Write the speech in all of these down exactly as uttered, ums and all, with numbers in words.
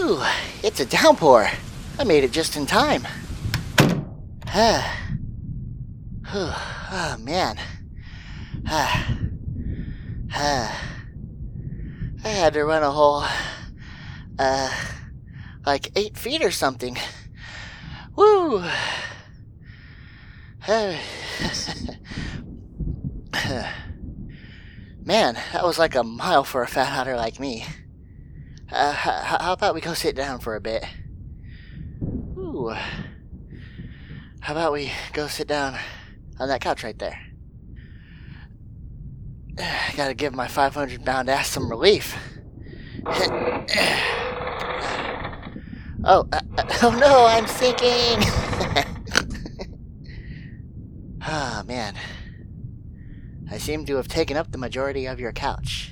Whew, it's a downpour. I made it just in time. Oh, man. I had to run a whole, uh, like eight feet or something. Woo! Man, that was like a mile for a fat otter like me. Uh, how about we go sit down for a bit? Ooh. How about we go sit down on that couch right there? I gotta give my five hundred pound ass some relief. Oh, uh, oh no, I'm sinking! Ah, oh, man. I seem to have taken up the majority of your couch.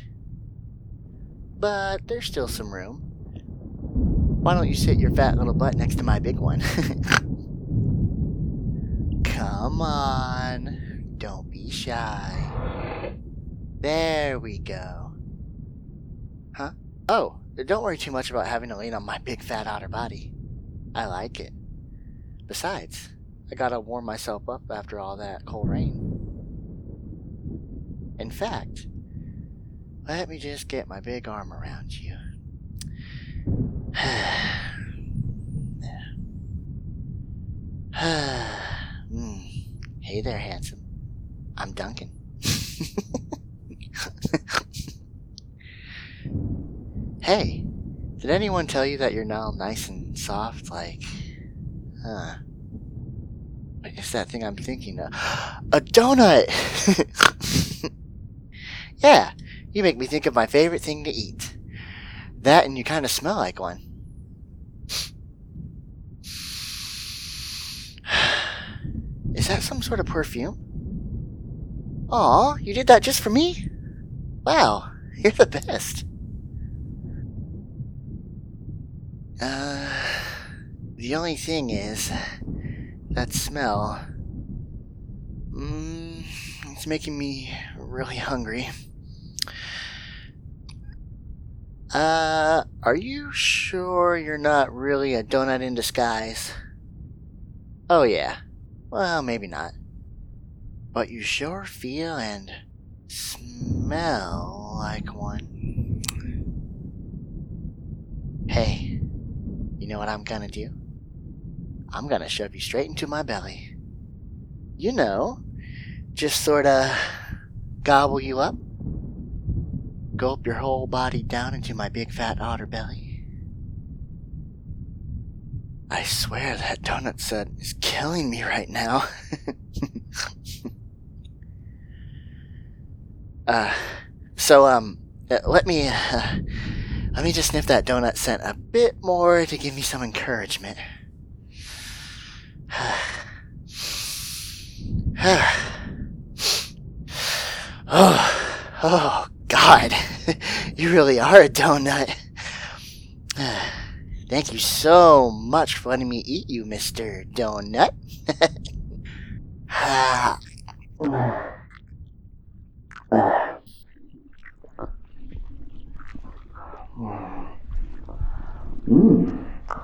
But there's still some room. Why don't you sit your fat little butt next to my big one? Come on. Don't be shy. There we go. Huh? Oh, don't worry too much about having to lean on my big fat otter body. I like it. Besides, I gotta warm myself up after all that cold rain. In fact, let me just get my big arm around you. mm. Hey there, handsome. I'm Duncan. Hey, did anyone tell you that you're now nice and soft like... Huh. What is that thing I'm thinking of? A donut! Yeah, you make me think of my favorite thing to eat. That and you kind of smell like one. Is that some sort of perfume? Aw, you did that just for me? Wow, you're the best. Uh, the only thing is, that smell, mm, it's making me really hungry. Uh, are you sure you're not really a donut in disguise? Oh yeah, well maybe not. But you sure feel and smell like one. Hey, you know what I'm gonna do? I'm gonna shove you straight into my belly. You know, just sorta gobble you up. Gulp your whole body down into my big fat otter belly. I swear that donut set is killing me right now. uh, so, um, let me, uh, let me just sniff that donut scent a bit more to give me some encouragement. oh, oh, God, you really are a donut. Thank you so much for letting me eat you, Mister Donut. mm.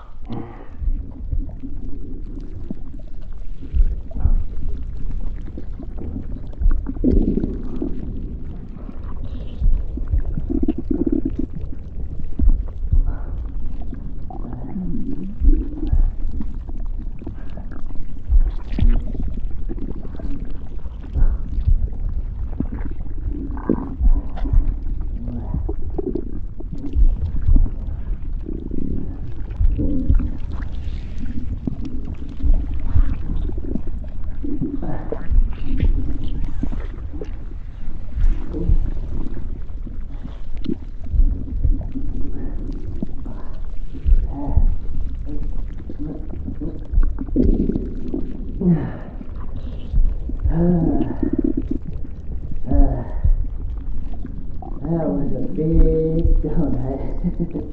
That was a big donut.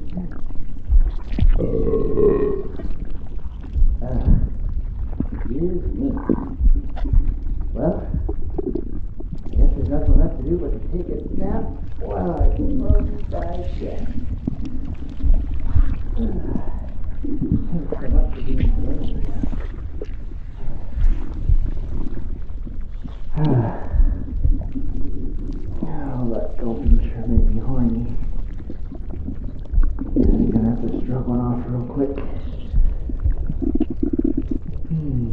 uh, excuse me. Well, I guess there's nothing left to do but to take a nap while I can digest. Oh, that gulping sure made me horny. I'm gonna have to stroke one off real quick. Hmm.